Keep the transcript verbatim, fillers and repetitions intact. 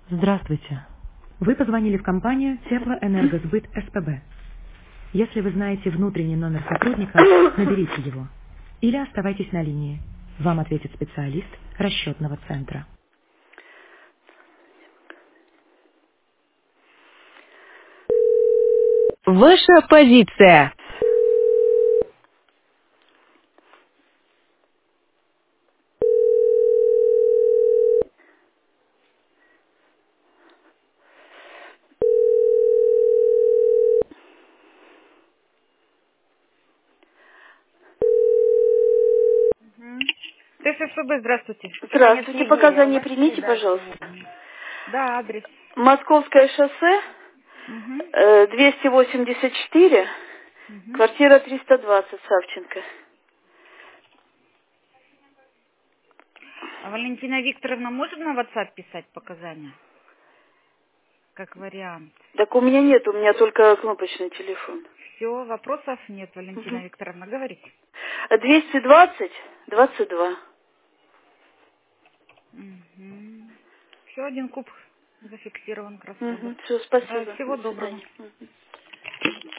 Здравствуйте. Вы позвонили в компанию Теплоэнергосбыт СПБ. Если вы знаете внутренний номер сотрудника, наберите его. Или оставайтесь на линии. Вам ответит специалист расчетного центра. Ваша позиция. ТССБ, здравствуйте. Кабинет Здравствуйте, Сергея. У показания вас примите, всегда пожалуйста. сегодня. Да, адрес. Московское шоссе, Угу. э, двести восемьдесят четыре, Угу. квартира триста двадцать, Савченко. А Валентина Викторовна может на WhatsApp писать показания? Как вариант. Так у меня нет, у меня только кнопочный телефон. Все, вопросов нет, Валентина Мгм. Викторовна. Говорите. двести двадцать, двадцать два. Угу. Все, один куб зафиксирован, красава. Все, Да, спасибо. До всего доброго. свидания. Мгм.